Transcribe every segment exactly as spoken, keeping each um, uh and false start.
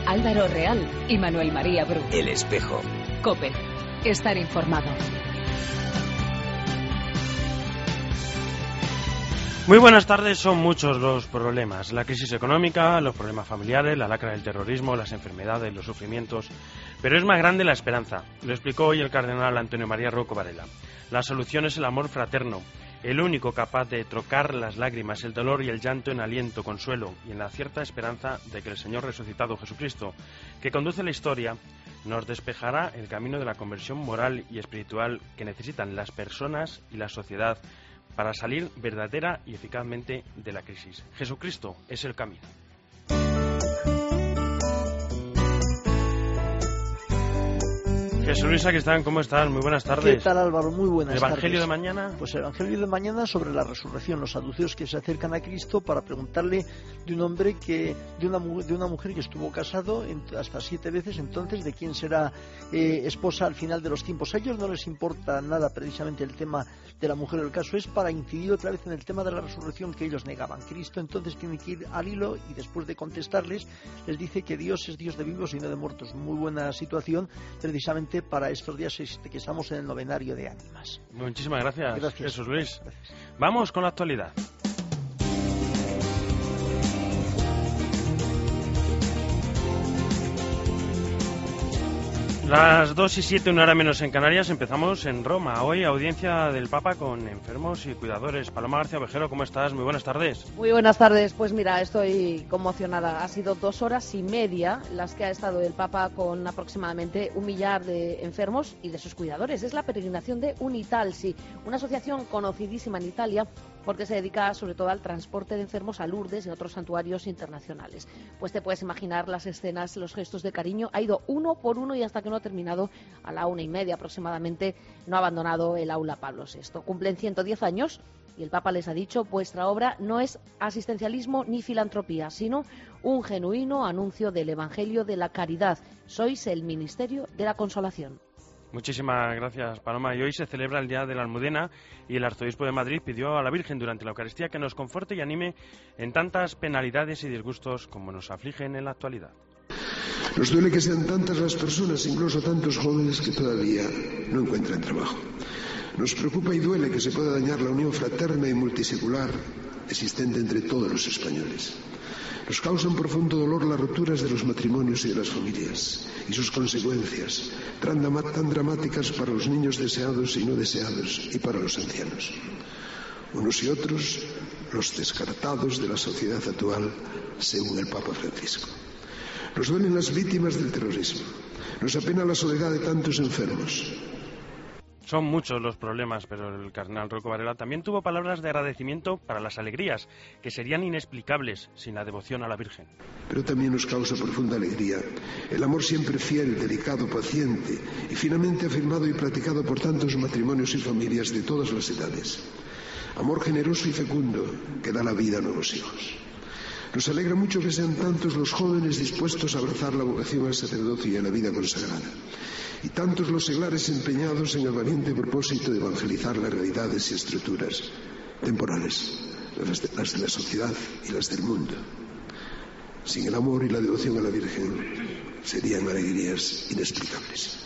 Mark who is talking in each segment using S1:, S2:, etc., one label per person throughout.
S1: Álvaro Real y Manuel María Bru.
S2: El Espejo.
S1: COPE. Estar informado.
S3: Muy buenas tardes. Son muchos los problemas. La crisis económica, los problemas familiares, la lacra del terrorismo, las enfermedades, los sufrimientos. Pero es más grande la esperanza. Lo explicó hoy el cardenal Antonio María Rocco Varela. La solución es el amor fraterno, el único capaz de trocar las lágrimas, el dolor y el llanto en aliento, consuelo y en la cierta esperanza de que el Señor resucitado Jesucristo, que conduce la historia, nos despejará el camino de la conversión moral y espiritual que necesitan las personas y la sociedad para salir verdadera y eficazmente de la crisis. Jesucristo es el camino. Jesús Luis Sacristán, ¿cómo estás? Muy buenas tardes.
S4: ¿Qué tal, Álvaro? Muy buenas
S3: tardes. ¿El Evangelio
S4: tardes.
S3: de mañana?
S4: Pues el Evangelio de mañana sobre la resurrección, los saduceos que se acercan a Cristo para preguntarle de un hombre que, de una, de una mujer que estuvo casado en, hasta siete veces, entonces, de quién será eh, esposa al final de los tiempos. A ellos no les importa nada precisamente el tema de la mujer. El caso es para incidir otra vez en el tema de la resurrección que ellos negaban. Cristo entonces tiene que ir al hilo y después de contestarles les dice que Dios es Dios de vivos y no de muertos. Muy buena situación precisamente para estos días que estamos en el novenario de ánimas.
S3: Muchísimas gracias,
S4: gracias.
S3: Jesús Luis.
S4: Gracias.
S3: Vamos con la actualidad. Las dos y siete, una hora menos en Canarias, empezamos en Roma. Hoy audiencia del Papa con enfermos y cuidadores. Paloma García Ovejero, ¿cómo estás? Muy buenas tardes.
S5: Muy buenas tardes. Pues mira, estoy conmocionada. Ha sido dos horas y media las que ha estado el Papa con aproximadamente un millar de enfermos y de sus cuidadores. Es la peregrinación de Unitalsi, una asociación conocidísima en Italia porque se dedica sobre todo al transporte de enfermos a Lourdes y a otros santuarios internacionales. Pues te puedes imaginar las escenas, los gestos de cariño. Ha ido uno por uno y hasta que no ha terminado, a la una y media aproximadamente, no ha abandonado el aula Pablo sexto. Cumplen ciento diez años y el Papa les ha dicho: vuestra obra no es asistencialismo ni filantropía, sino un genuino anuncio del Evangelio de la caridad. Sois el ministerio de la consolación.
S3: Muchísimas gracias, Paloma. Y hoy se celebra el Día de la Almudena y el Arzobispo de Madrid pidió a la Virgen durante la Eucaristía que nos conforte y anime en tantas penalidades y disgustos como nos afligen en la actualidad.
S6: Nos duele que sean tantas las personas, incluso tantos jóvenes, que todavía no encuentran trabajo. Nos preocupa y duele que se pueda dañar la unión fraterna y multisecular existente entre todos los españoles. Nos causan profundo dolor las rupturas de los matrimonios y de las familias y sus consecuencias, tan dramáticas para los niños deseados y no deseados y para los ancianos. Unos y otros, los descartados de la sociedad actual, según el Papa Francisco. Nos duelen las víctimas del terrorismo. Nos apena la soledad de tantos enfermos.
S3: Son muchos los problemas, pero el cardenal Rocco Varela también tuvo palabras de agradecimiento para las alegrías, que serían inexplicables sin la devoción a la Virgen.
S6: Pero también nos causa profunda alegría el amor siempre fiel, delicado, paciente y finamente afirmado y practicado por tantos matrimonios y familias de todas las edades. Amor generoso y fecundo que da la vida a nuevos hijos. Nos alegra mucho que sean tantos los jóvenes dispuestos a abrazar la vocación al sacerdocio y a la vida consagrada, y tantos los seglares empeñados en el valiente propósito de evangelizar las realidades y estructuras temporales, las de, las de la sociedad y las del mundo. Sin el amor y la devoción a la Virgen serían alegrías inexplicables.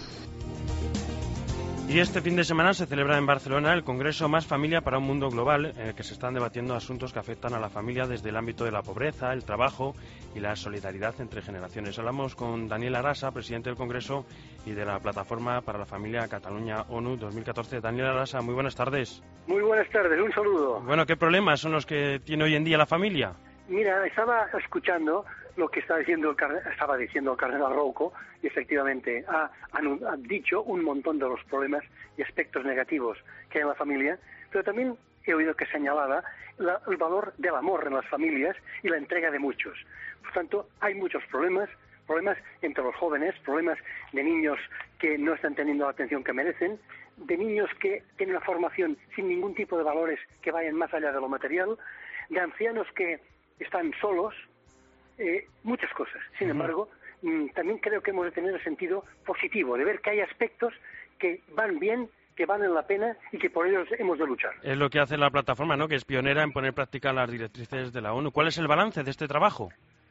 S3: Y este fin de semana se celebra en Barcelona el Congreso Más Familia para un Mundo Global, en el que se están debatiendo asuntos que afectan a la familia desde el ámbito de la pobreza, el trabajo y la solidaridad entre generaciones. Hablamos con Daniel Arasa, presidente del Congreso y de la Plataforma para la Familia Cataluña ONU dos mil catorce. Daniel Arasa, muy buenas tardes.
S7: Muy buenas tardes, un saludo.
S3: Bueno, ¿qué problemas son los que tiene hoy en día la familia?
S7: Mira, estaba escuchando lo que está diciendo el cardenal, estaba diciendo el cardenal Rocco, y efectivamente ha, ha, ha dicho un montón de los problemas y aspectos negativos que hay en la familia, pero también he oído que señalaba la, el valor del amor en las familias y la entrega de muchos. Por tanto, hay muchos problemas, problemas entre los jóvenes, problemas de niños que no están teniendo la atención que merecen, de niños que tienen una formación sin ningún tipo de valores que vayan más allá de lo material, de ancianos que están solos, eh, muchas cosas. Sin uh-huh. embargo, mmm, también creo que hemos de tener el sentido positivo, de ver que hay aspectos que van bien, que valen la pena y que por ellos hemos de luchar.
S3: Es lo que hace la plataforma, ¿no?, que es pionera en poner en práctica las directrices de la ONU. ¿Cuál es el balance de este trabajo?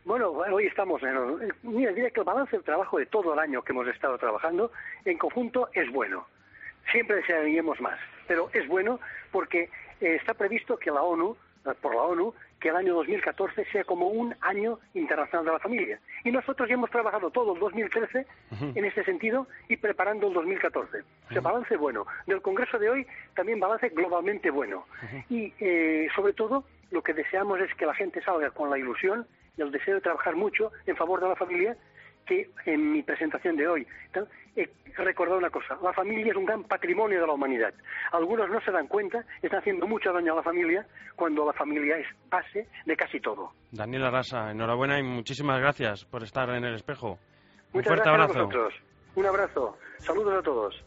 S7: Bueno, hoy estamos en... Mira, diría que el balance del trabajo de todo el año que hemos estado trabajando en conjunto es bueno. Siempre desearíamos más, pero es bueno porque eh, está previsto que la ONU, por la ONU, que el año dos mil catorce sea como un año internacional de la familia. Y nosotros ya hemos trabajado todo el dos mil trece uh-huh. en este sentido y preparando el dos mil catorce. O sea, uh-huh. balance bueno. Del Congreso de hoy también balance globalmente bueno. Uh-huh. Y eh, sobre todo lo que deseamos es que la gente salga con la ilusión y el deseo de trabajar mucho en favor de la familia, que en mi presentación de hoy he recordado una cosa: la familia es un gran patrimonio de la humanidad. Algunos no se dan cuenta, están haciendo mucho daño a la familia, cuando la familia es base de casi todo.
S3: Daniel Arasa, enhorabuena y muchísimas gracias por estar en El Espejo. Un
S7: Muchas
S3: fuerte
S7: gracias
S3: abrazo.
S7: a vosotros. Un abrazo. Saludos a todos.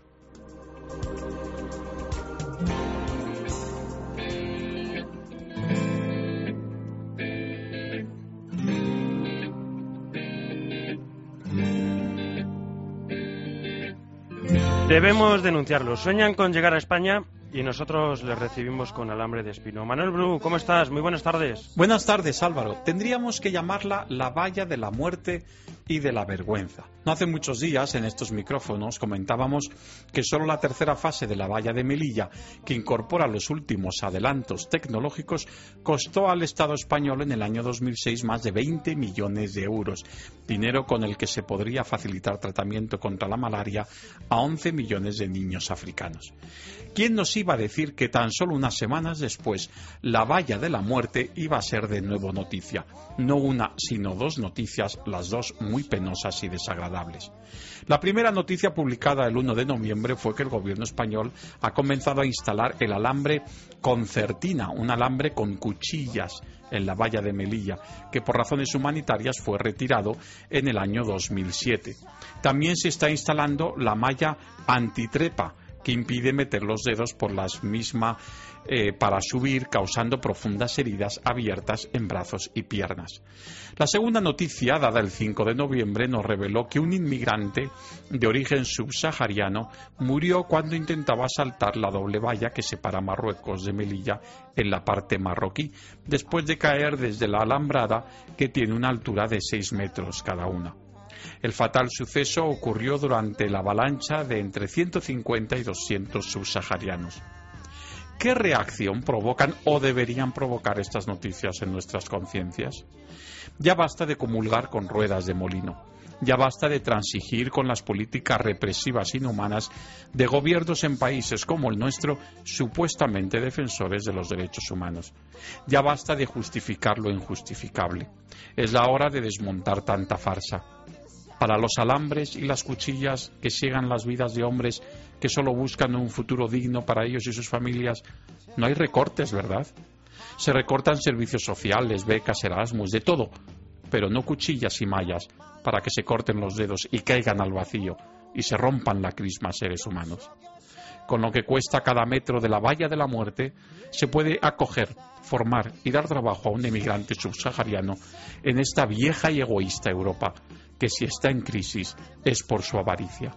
S3: Debemos denunciarlo. Sueñan con llegar a España y nosotros les recibimos con alambre de espino. Manuel Bru, ¿cómo estás? Muy buenas tardes.
S2: Buenas tardes, Álvaro. Tendríamos que llamarla la valla de la muerte y de la vergüenza. No hace muchos días, en estos micrófonos, comentábamos que solo la tercera fase de la valla de Melilla, que incorpora los últimos adelantos tecnológicos, costó al Estado español en el año dos mil seis más de veinte millones de euros, dinero con el que se podría facilitar tratamiento contra la malaria a once millones de niños africanos. ¿Quién nos iba a decir que tan solo unas semanas después la valla de la muerte iba a ser de nuevo noticia? No una, sino dos noticias, las dos muy penosas y desagradables. La primera noticia, publicada el uno de noviembre, fue que el gobierno español ha comenzado a instalar el alambre concertina, un alambre con cuchillas en la valla de Melilla, que por razones humanitarias fue retirado en el año dos mil siete. También se está instalando la malla antitrepa, que impide meter los dedos por las mismas eh, para subir, causando profundas heridas abiertas en brazos y piernas. La segunda noticia, dada el cinco de noviembre, nos reveló que un inmigrante de origen subsahariano murió cuando intentaba saltar la doble valla que separa Marruecos de Melilla en la parte marroquí, después de caer desde la alambrada, que tiene una altura de seis metros cada una. El fatal suceso ocurrió durante la avalancha de entre ciento cincuenta y doscientos subsaharianos. ¿Qué reacción provocan o deberían provocar estas noticias en nuestras conciencias? Ya basta de comulgar con ruedas de molino. Ya basta de transigir con las políticas represivas inhumanas de gobiernos en países como el nuestro, supuestamente defensores de los derechos humanos. Ya basta de justificar lo injustificable. Es la hora de desmontar tanta farsa. Para los alambres y las cuchillas que ciegan las vidas de hombres que solo buscan un futuro digno para ellos y sus familias, no hay recortes, ¿verdad? Se recortan servicios sociales, becas, Erasmus, de todo, pero no cuchillas y mallas para que se corten los dedos y caigan al vacío y se rompan la crisma seres humanos. Con lo que cuesta cada metro de la valla de la muerte, se puede acoger, formar y dar trabajo a un emigrante subsahariano en esta vieja y egoísta Europa, que si está en crisis es por su avaricia.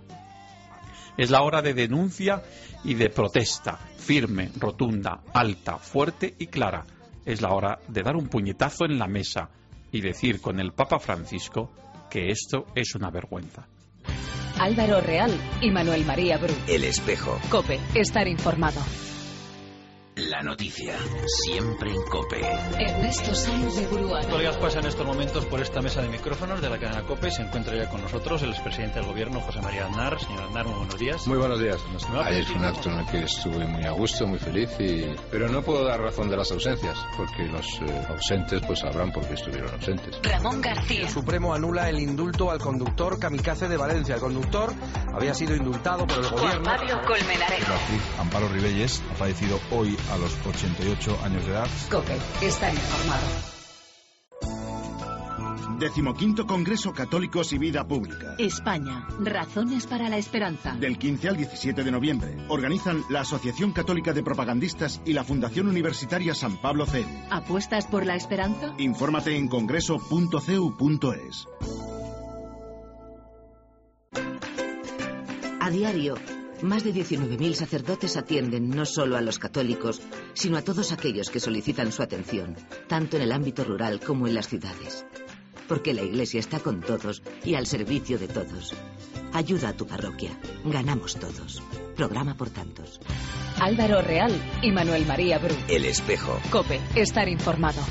S2: Es la hora de denuncia y de protesta, firme, rotunda, alta, fuerte y clara. Es la hora de dar un puñetazo en la mesa y decir con el Papa Francisco que esto es una vergüenza.
S1: Álvaro Real y Manuel María Bru.
S8: El Espejo.
S1: COPE, estar informado.
S8: La noticia, siempre en COPE.
S1: Ernesto Sáenz de Buruaga.
S9: Colegas, pasa en estos momentos por esta mesa de micrófonos de la cadena COPE. Se encuentra ya con nosotros el expresidente del gobierno, José María Aznar. Señor Aznar, muy buenos días.
S10: Muy buenos días. Ayer fue un acto en el que estuve muy a gusto, muy feliz, y... pero no puedo dar razón de las ausencias, porque los eh, ausentes pues sabrán por qué estuvieron ausentes.
S1: Ramón García.
S11: El Supremo anula el indulto al conductor kamikaze de Valencia. El conductor había sido indultado por el gobierno.
S1: Pablo Colmenares.
S12: La actriz Amparo Ribelles ha fallecido hoy a los ochenta y ocho años de edad.
S1: COPE, estar informado.
S13: Decimoquinto Congreso Católicos y Vida Pública.
S1: España, razones para la esperanza.
S13: Del quince al diecisiete de noviembre. Organizan la Asociación Católica de Propagandistas y la Fundación Universitaria San Pablo C E U.
S1: ¿Apuestas por la esperanza?
S13: Infórmate en congreso punto c e u punto e s.
S14: A diario, más de diecinueve mil sacerdotes atienden no solo a los católicos, sino a todos aquellos que solicitan su atención, tanto en el ámbito rural como en las ciudades. porque la Iglesia está con todos y al servicio de todos. Ayuda a tu parroquia. Ganamos todos. Programa por tantos.
S1: Álvaro Real y Manuel María Bru.
S8: El Espejo.
S1: COPE. Estar informado.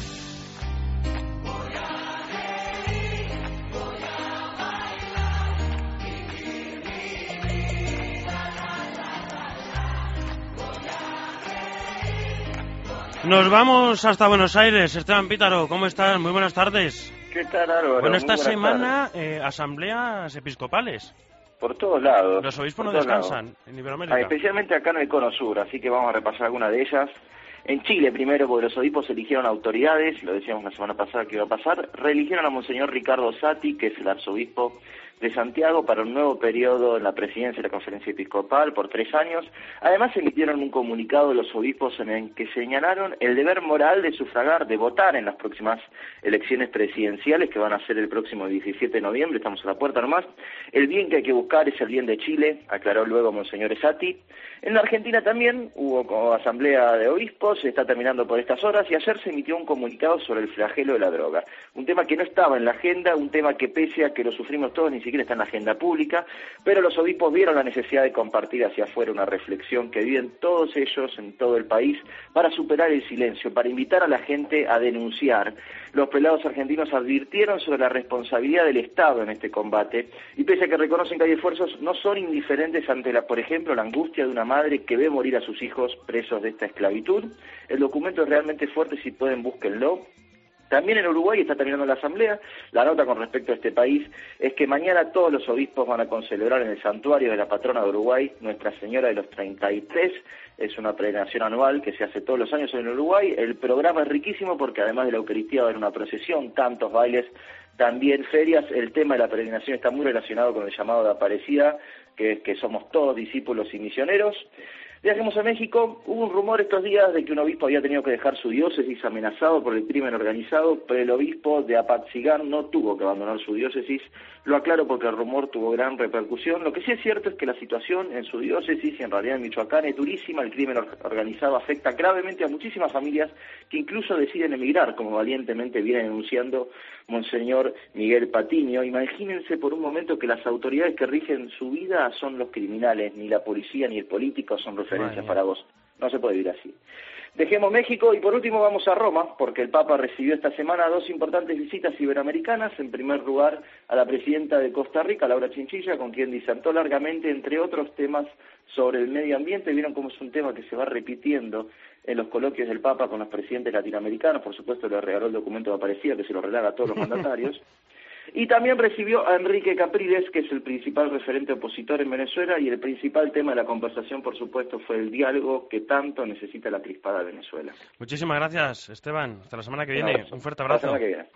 S3: Nos vamos hasta Buenos Aires. Esteban Pítaro, ¿cómo estás? Muy buenas tardes.
S15: ¿Qué tal, Álvaro?
S3: Bueno, esta
S15: Muy buenas
S3: semana eh, asambleas episcopales.
S15: Por todos lados.
S3: Los obispos no
S15: todos
S3: descansan
S15: lados.
S3: en Iberoamérica.
S15: Ah, especialmente acá en el Cono Sur, así que vamos a repasar algunas de ellas. En Chile, primero, porque los obispos eligieron autoridades, lo decíamos la semana pasada que iba a pasar, reeligieron a Monseñor Ricardo Sati, que es el arzobispo de Santiago, para un nuevo periodo en la presidencia de la Conferencia Episcopal por tres años. Además, emitieron un comunicado de los obispos en el que señalaron el deber moral de sufragar, de votar en las próximas elecciones presidenciales, que van a ser el próximo diecisiete de noviembre, estamos a la puerta nomás. El bien que hay que buscar es el bien de Chile, aclaró luego Monseñor Sati. En la Argentina también hubo asamblea de obispos, se está terminando por estas horas, y ayer se emitió un comunicado sobre el flagelo de la droga. Un tema que no estaba en la agenda, un tema que pese a que lo sufrimos todos, ni siquiera está en la agenda pública, pero los obispos vieron la necesidad de compartir hacia afuera una reflexión que viven todos ellos en todo el país para superar el silencio, para invitar a la gente a denunciar. Los prelados argentinos advirtieron sobre la responsabilidad del Estado en este combate, y pese a que reconocen que hay esfuerzos, no son indiferentes ante, la, por ejemplo, la angustia de una madre que ve morir a sus hijos presos de esta esclavitud. El documento es realmente fuerte, si pueden búsquenlo. También en Uruguay está terminando la asamblea. La nota con respecto a este país es que mañana todos los obispos van a concelebrar en el santuario de la patrona de Uruguay, Nuestra Señora de los treinta y tres. Es una peregrinación anual que se hace todos los años en Uruguay. El programa es riquísimo porque además de la Eucaristía va a haber una procesión, cantos, bailes, también ferias. El tema de la peregrinación está muy relacionado con el llamado de Aparecida, que, que somos todos discípulos y misioneros. Viajemos a México. Hubo un rumor estos días de que un obispo había tenido que dejar su diócesis amenazado por el crimen organizado, pero el obispo de Apatzingán no tuvo que abandonar su diócesis. Lo aclaro porque el rumor tuvo gran repercusión. Lo que sí es cierto es que la situación en su diócesis y en realidad en Michoacán es durísima. El crimen organizado afecta gravemente a muchísimas familias que incluso deciden emigrar, como valientemente viene denunciando Monseñor Miguel Patiño. Imagínense por un momento que las autoridades que rigen su vida son los criminales, ni la policía ni el político son referencias para vos. No se puede vivir así. Dejemos México y por último vamos a Roma, porque el Papa recibió esta semana dos importantes visitas iberoamericanas. En primer lugar, a la presidenta de Costa Rica, Laura Chinchilla, con quien disertó largamente, entre otros temas, sobre el medio ambiente. Vieron cómo es un tema que se va repitiendo en los coloquios del Papa con los presidentes latinoamericanos. Por supuesto, le regaló el documento de Aparecida, que se lo regala a todos los mandatarios. Y también recibió a Enrique Capriles, que es el principal referente opositor en Venezuela, y el principal tema de la conversación, por supuesto, fue el diálogo que tanto necesita la crispada Venezuela.
S3: Muchísimas gracias, Esteban. Hasta la semana que viene. Un fuerte abrazo.
S15: Hasta la semana que viene.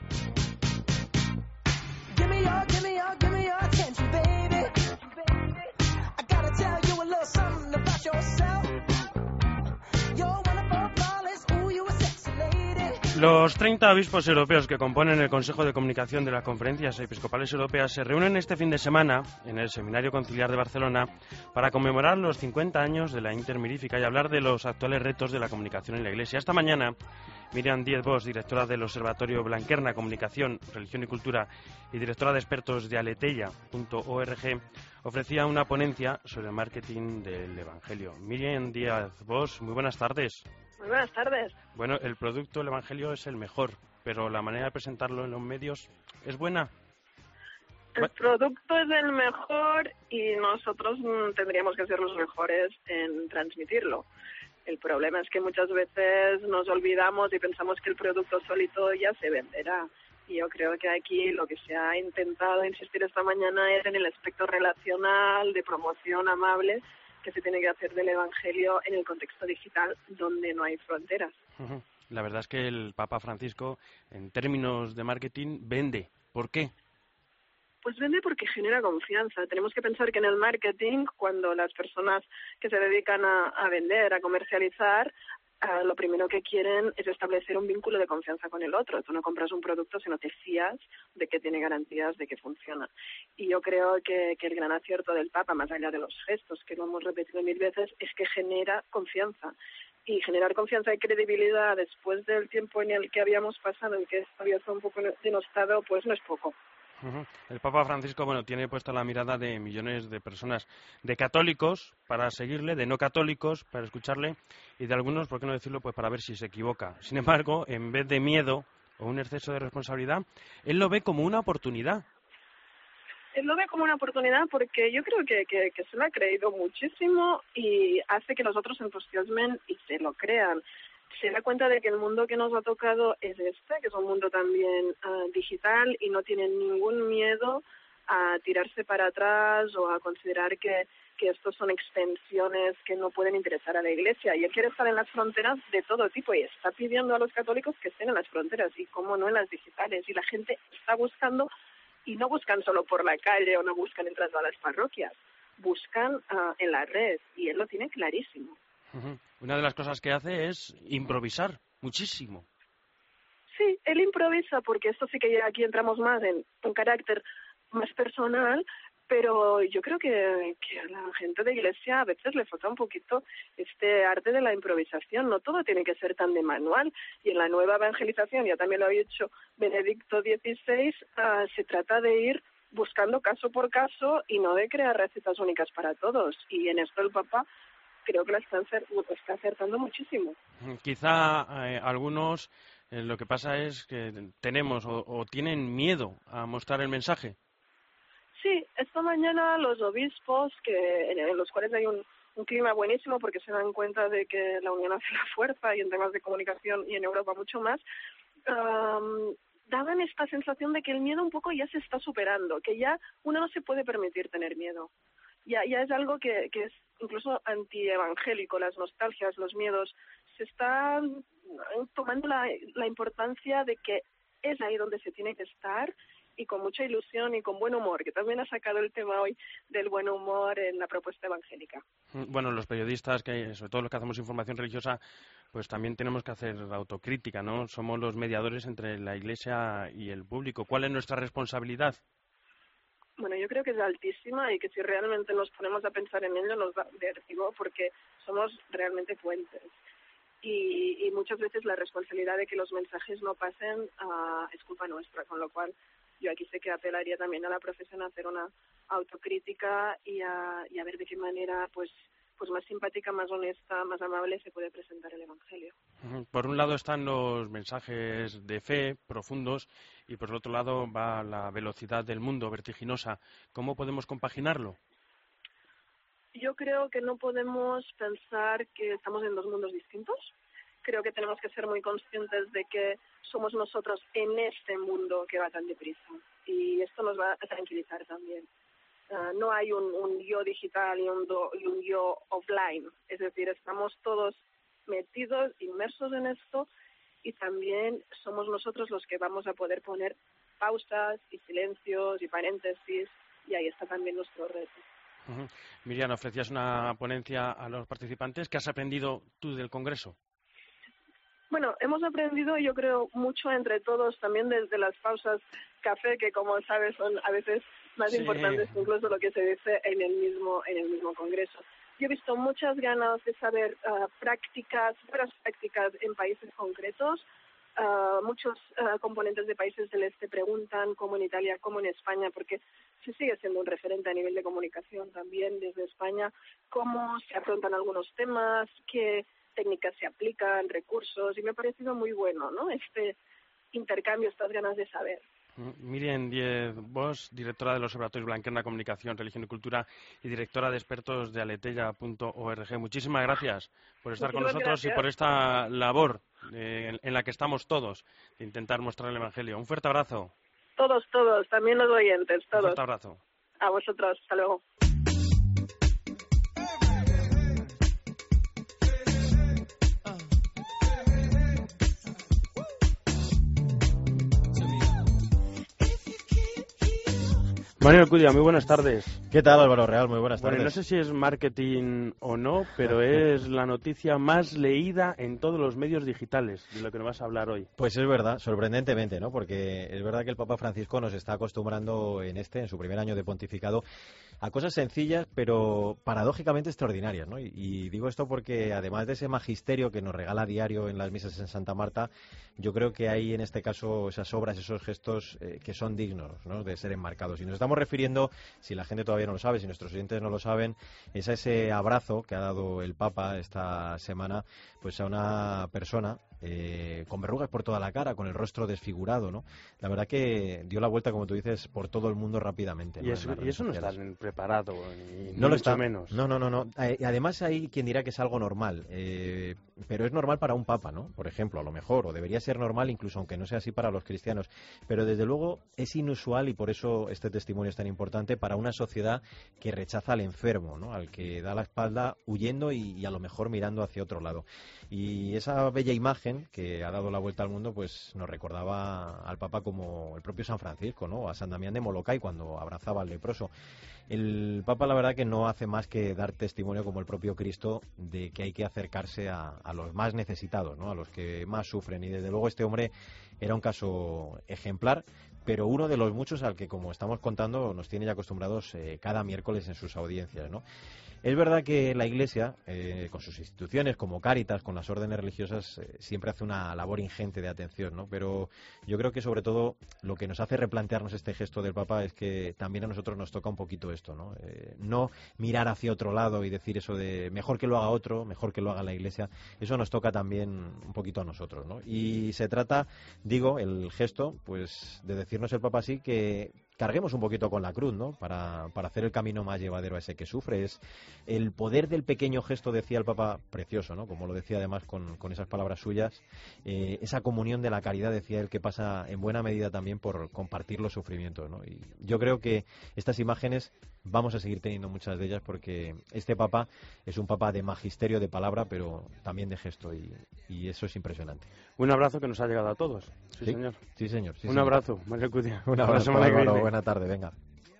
S3: Los treinta obispos europeos que componen el Consejo de Comunicación de las Conferencias Episcopales Europeas se reúnen este fin de semana en el Seminario Conciliar de Barcelona para conmemorar los cincuenta años de la Intermirífica y hablar de los actuales retos de la comunicación en la Iglesia. Esta mañana, Miriam Díez-Bosch, directora del Observatorio Blanquerna Comunicación, Religión y Cultura y directora de expertos de aleteia punto org, ofrecía una ponencia sobre el marketing del Evangelio. Miriam Díez-Bosch, muy buenas tardes.
S16: Muy buenas tardes.
S3: Bueno, el producto del Evangelio es el mejor, pero la manera de presentarlo en los medios es buena.
S16: El producto es el mejor y nosotros tendríamos que ser los mejores en transmitirlo. El problema es que muchas veces nos olvidamos y pensamos que el producto solito ya se venderá. Y yo creo que aquí lo que se ha intentado insistir esta mañana es en el aspecto relacional, de promoción amable, que se tiene que hacer del Evangelio en el contexto digital, donde no hay fronteras.
S3: La verdad es que el Papa Francisco, en términos de marketing, vende. ¿Por qué?
S16: Pues vende porque genera confianza. Tenemos que pensar que en el marketing, cuando las personas que se dedican a, a vender, a comercializar, Uh, lo primero que quieren es establecer un vínculo de confianza con el otro. Tú no compras un producto si no te fías de que tiene garantías de que funciona. Y yo creo que, que el gran acierto del Papa, más allá de los gestos, que lo hemos repetido mil veces, es que genera confianza. y generar confianza y credibilidad después del tiempo en el que habíamos pasado, en que esto había estado un poco denostado, pues no es poco.
S3: Uh-huh. El Papa Francisco, bueno, tiene puesta la mirada de millones de personas, de católicos para seguirle, de no católicos para escucharle y de algunos, por qué no decirlo, pues para ver si se equivoca. Sin embargo, en vez de miedo o un exceso de responsabilidad, él lo ve como una oportunidad.
S16: Él lo ve como una oportunidad porque yo creo que, que, que se lo ha creído muchísimo y hace que los otros se entusiasmen y se lo crean. Se da cuenta de que el mundo que nos ha tocado es este, que es un mundo también uh, digital y no tienen ningún miedo a tirarse para atrás o a considerar que, que estos son extensiones que no pueden interesar a la Iglesia. Y él quiere estar en las fronteras de todo tipo y está pidiendo a los católicos que estén en las fronteras y cómo no en las digitales. Y la gente está buscando y no buscan solo por la calle o no buscan entrando a las parroquias, buscan uh, en la red y él lo tiene clarísimo.
S3: Uh-huh. Una de las cosas que hace es improvisar muchísimo.
S16: Sí, él improvisa porque esto sí que ya aquí entramos más en un carácter más personal, pero yo creo que, que a la gente de Iglesia a veces le falta un poquito este arte de la improvisación. No todo tiene que ser tan de manual. Y en la nueva evangelización, ya también lo había dicho Benedicto dieciséis, uh, se trata de ir buscando caso por caso y no de crear recetas únicas para todos. Y en esto el Papa creo que la está, está acertando muchísimo.
S3: Quizá eh, algunos eh, lo que pasa es que tenemos o, o tienen miedo a mostrar el mensaje.
S16: Sí, esta mañana los obispos, que en los cuales hay un, un clima buenísimo porque se dan cuenta de que la unión hace la fuerza y en temas de comunicación y en Europa mucho más, um, daban esta sensación de que el miedo un poco ya se está superando, que ya uno no se puede permitir tener miedo. Ya, ya es algo que, que es incluso antievangélico, las nostalgias, los miedos. Se está tomando la, la importancia de que es ahí donde se tiene que estar y con mucha ilusión y con buen humor, que también ha sacado el tema hoy del buen humor en la propuesta evangélica.
S3: Bueno, los periodistas, que sobre todo los que hacemos información religiosa, pues también tenemos que hacer autocrítica, ¿no? Somos los mediadores entre la Iglesia y el público. ¿Cuál es nuestra responsabilidad?
S16: Bueno, yo creo que es altísima y que si realmente nos ponemos a pensar en ello nos da vértigo porque somos realmente puentes. Y, y muchas veces la responsabilidad de que los mensajes no pasen uh, es culpa nuestra, con lo cual yo aquí sé que apelaría también a la profesión a hacer una autocrítica y a, y a ver de qué manera pues pues más simpática, más honesta, más amable se puede presentar el Evangelio.
S3: Por un lado están los mensajes de fe profundos y por el otro lado va la velocidad del mundo vertiginosa. ¿Cómo podemos compaginarlo?
S16: Yo creo que no podemos pensar que estamos en dos mundos distintos. Creo que tenemos que ser muy conscientes de que somos nosotros en este mundo que va tan deprisa y esto nos va a tranquilizar también. Uh, no hay un, un yo digital y un, do, y un yo offline, es decir, estamos todos metidos, inmersos en esto y también somos nosotros los que vamos a poder poner pausas y silencios y paréntesis y ahí está también nuestro reto.
S3: Uh-huh. Miriam, ofrecías una ponencia a los participantes. ¿Qué has aprendido tú del Congreso?
S16: Bueno, hemos aprendido, yo creo, mucho entre todos, también desde las pausas café, que como sabes son a veces más sí. importantes que incluso lo que se dice en el mismo en el mismo congreso. Yo he visto muchas ganas de saber uh, prácticas, buenas prácticas en países concretos. Uh, muchos uh, componentes de países del este preguntan, como en Italia, como en España, porque se sigue siendo un referente a nivel de comunicación también desde España, cómo se afrontan algunos temas, qué técnicas se aplican, recursos, y me ha parecido muy bueno, ¿no? Este intercambio, estas ganas de saber.
S3: Miriam Diez Bosch, directora del Observatorio Blanquerna Comunicación, Religión y Cultura y directora de expertos de aletella punto org. Muchísimas gracias por estar
S16: Muchísimas
S3: con nosotros
S16: gracias.
S3: y por esta labor eh, en, en la que estamos todos, de intentar mostrar el Evangelio. Un fuerte abrazo.
S16: Todos, todos, también los oyentes, todos.
S3: Un fuerte abrazo.
S16: A vosotros, hasta luego.
S3: Manuel Cudia, muy buenas tardes.
S17: ¿Qué tal, Álvaro Real? Muy buenas tardes.
S3: Bueno, no sé si es marketing o no, pero es la noticia más leída en todos los medios digitales de lo que nos vas a hablar hoy.
S17: Pues es verdad, sorprendentemente, ¿no? Porque es verdad que el Papa Francisco nos está acostumbrando en este, en su primer año de pontificado, a cosas sencillas, pero paradójicamente extraordinarias, ¿no? Y, y digo esto porque, además de ese magisterio que nos regala a diario en las misas en Santa Marta, yo creo que hay en este caso esas obras, esos gestos eh, que son dignos, ¿no?, de ser enmarcados. Y nos estamos refiriendo, si la gente todavía no lo sabe, si nuestros oyentes no lo saben, es a ese abrazo que ha dado el Papa esta semana pues a una persona eh, con verrugas por toda la cara, con el rostro desfigurado, ¿no? La verdad que dio la vuelta, como tú dices, por todo el mundo rápidamente, ¿no?
S3: Y eso, y eso no está preparado, ni,
S17: no lo
S3: mucho
S17: está
S3: menos.
S17: No, no, no, no. Eh, además hay quien dirá que es algo normal, eh, pero es normal para un papa, ¿no? Por ejemplo, a lo mejor, o debería ser normal incluso aunque no sea así para los cristianos, pero desde luego es inusual y por eso este testimonio es tan importante para una sociedad que rechaza al enfermo, ¿no?, al que da la espalda huyendo y, y a lo mejor mirando hacia otro lado. Y esa bella imagen que ha dado la vuelta al mundo pues nos recordaba al Papa como el propio San Francisco, ¿no?, a San Damián de Molokai cuando abrazaba al leproso. El Papa, la verdad, que no hace más que dar testimonio, como el propio Cristo, de que hay que acercarse a, a los más necesitados, ¿no?, a los que más sufren. Y desde luego este hombre era un caso ejemplar, pero uno de los muchos al que, como estamos contando, nos tiene ya acostumbrados eh, cada miércoles en sus audiencias, ¿no? Es verdad que la Iglesia, eh, con sus instituciones como Cáritas, con las órdenes religiosas, eh, siempre hace una labor ingente de atención, ¿no? Pero yo creo que sobre todo lo que nos hace replantearnos este gesto del Papa es que también a nosotros nos toca un poquito esto, ¿no? Eh, no mirar hacia otro lado y decir eso de mejor que lo haga otro, mejor que lo haga la Iglesia. Eso nos toca también un poquito a nosotros, ¿no? Y se trata, digo, el gesto, pues de decirnos el Papa así que carguemos un poquito con la cruz, ¿no?, para, para hacer el camino más llevadero a ese que sufre. Es el poder del pequeño gesto, decía el Papa, precioso, ¿no?, como lo decía además con, con esas palabras suyas, eh, esa comunión de la caridad, decía él, que pasa en buena medida también por compartir los sufrimientos, ¿no? Y yo creo que estas imágenes vamos a seguir teniendo muchas de ellas porque este Papa es un Papa de magisterio, de palabra, pero también de gesto, y, y eso es impresionante.
S3: Un abrazo que nos ha llegado a todos. Sí,
S17: sí
S3: señor.
S17: Sí, señor. Sí,
S3: un
S17: señor.
S3: abrazo, María Cudia.
S17: Un abrazo, Álvaro. Buena tarde, venga.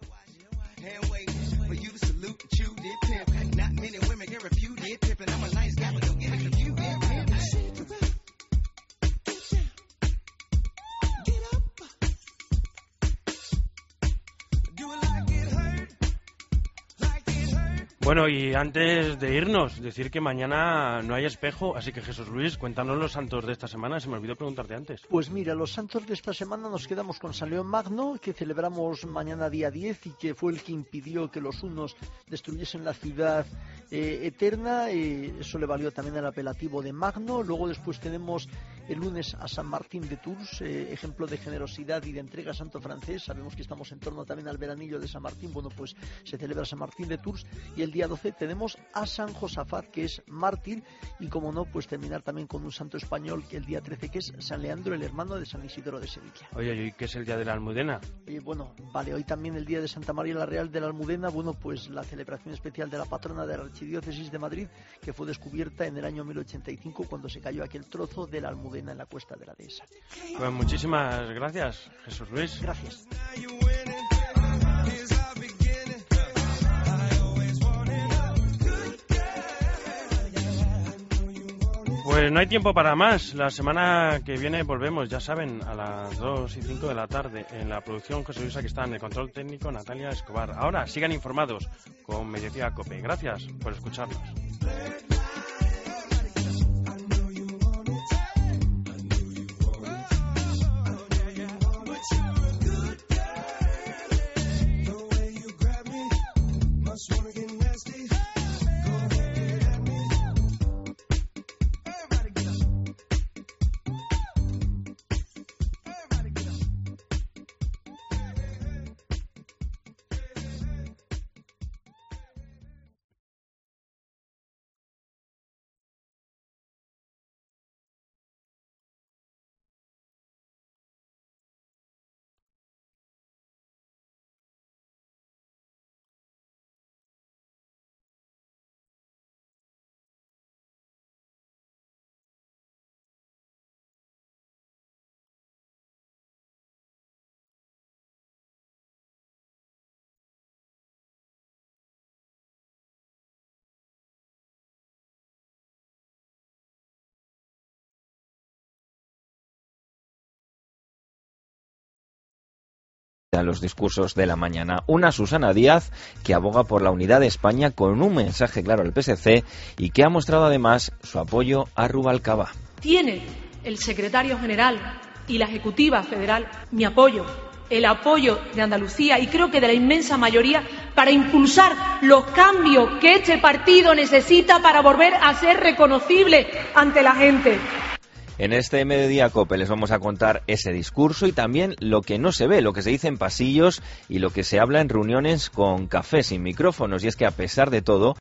S3: Bueno, y antes de irnos, decir que mañana no hay espejo, así que Jesús Luis, cuéntanos los santos de esta semana, se me olvidó preguntarte antes.
S4: Pues mira, los santos de esta semana nos quedamos con San León Magno, que celebramos mañana día diez y que fue el que impidió que los hunos destruyesen la ciudad eh, eterna, eh, eso le valió también el apelativo de Magno. Luego después tenemos el lunes a San Martín de Tours, eh, ejemplo de generosidad y de entrega santo francés. Sabemos que estamos en torno también al veranillo de San Martín, bueno, pues se celebra San Martín de Tours. Y el día doce tenemos a San Josafat, que es mártir, y como no, pues terminar también con un santo español, que el día trece, que es San Leandro, el hermano de San Isidoro de Sevilla.
S3: Oye, ¿y qué es el día de la Almudena?
S4: Eh, bueno, vale, hoy también el día de Santa María la Real de la Almudena, bueno, pues la celebración especial de la patrona de la Archidiócesis de Madrid, que fue descubierta en el año mil ochenta y cinco, cuando se cayó aquel trozo de la Almudena en la cuesta de la dehesa.
S3: Pues muchísimas gracias, Jesús Luis.
S4: Gracias.
S3: Pues no hay tiempo para más. La semana que viene volvemos, ya saben, a las dos y cinco de la tarde. En la producción, José Luis, aquí está, en el control técnico, Natalia Escobar. Ahora, sigan informados con Mediodía Cope. Gracias por escucharnos.
S18: a los discursos de la mañana. Una Susana Díaz que aboga por la unidad de España con un mensaje claro al P S C y que ha mostrado además su apoyo a Rubalcaba.
S19: Tiene el secretario general y la ejecutiva federal mi apoyo, el apoyo de Andalucía y creo que de la inmensa mayoría para impulsar los cambios que este partido necesita para volver a ser reconocible ante la gente.
S18: En este Mediodía Cope les vamos a contar ese discurso y también lo que no se ve, lo que se dice en pasillos y lo que se habla en reuniones con café sin micrófonos. Y es que a pesar de todo,